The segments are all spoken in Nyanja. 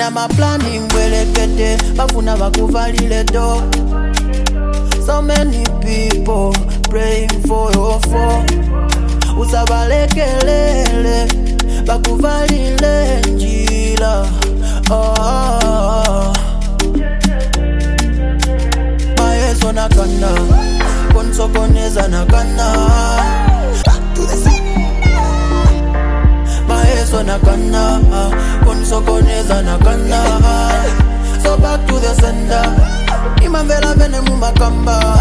na maplani mbwelekete bafuna bakuvalile do. So many people praying for your fall. Usabalekelele bakuvalile njila. Maeso nakana konsokoneza nakana. Back to the sender. Maeso nakana konsokoneza nakana. So back to the sender. Imamvela vene mumakamba.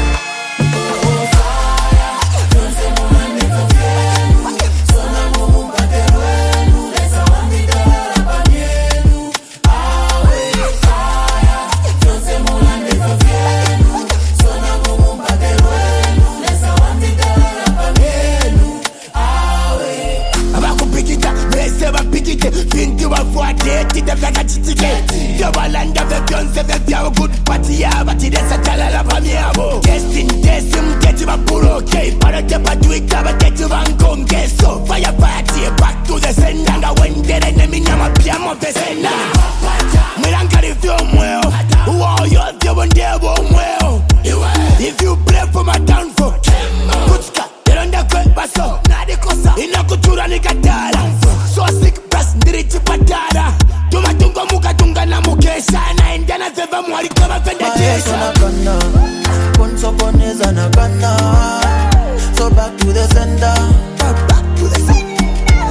Vinti wa fuateti de vega chitiketi. Yo balanda ve Beyonce ve vyao good party ya bati de satala la pamiabo. Destin desim keti wa puro kei. Para te patuika ba keti wa nkonge. So fire party back to the sender. Nga wendere nemi nyama piamo the sender. Miranga review mweo. Uo yo vyo wendebo mweo. If you play for my downfall Kutska, yeronda kwe baso Nade kosa, inakutura nikatala. So sick press, ndirichi patara. Tumatungo mukatunga na mukesha. Na indiana zeva mwari kama fenda jesha. Maeso nakana, konsokoneza nakana. So back to the sender. Back to the sender.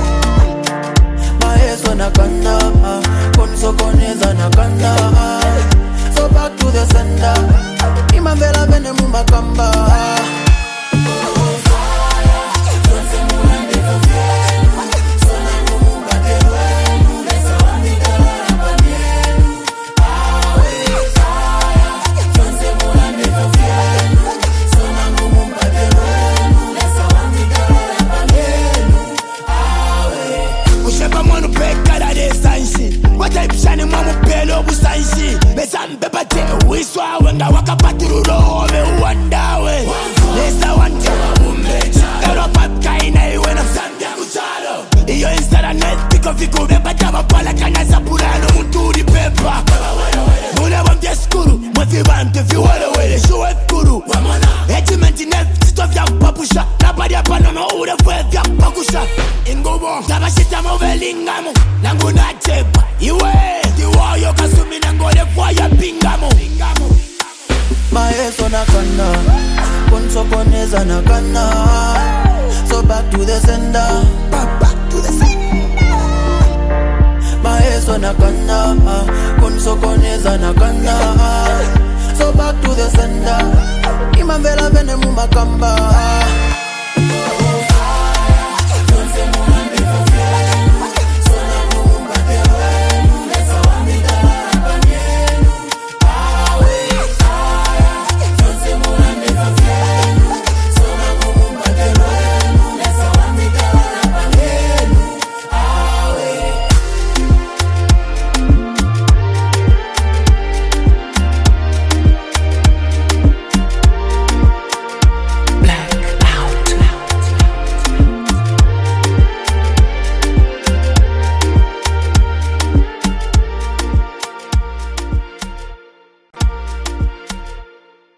Maeso nakana, konsokoneza nakana. So back to the sender. Imamvela vene mumakamba. Shani mwamu pelo busanshi Besambe bate wiswa wenga wakapatirulo me wandawe Nesa wante Europa kaina iwe na msambia kuchalo Iyo instara net piko fiku bebata wapala kanasa purano muturi pepa Mune wamte skuru mwefi wamte fi wale Shuwe skuru Ejimenti nef sito vya kupapusha Nabadi hapa nono ure fwe vya kupakusha Ingubo tabashita movelingamo Nangu na chepa Iwe Diwayo kasumi nangole fwaya pingamo Maeso nakana konsokoneza nakana. So back to the sender. Back to the sender. Maeso nakana konsokoneza nakana. So back to the sender. Imamvela vene mumakamba.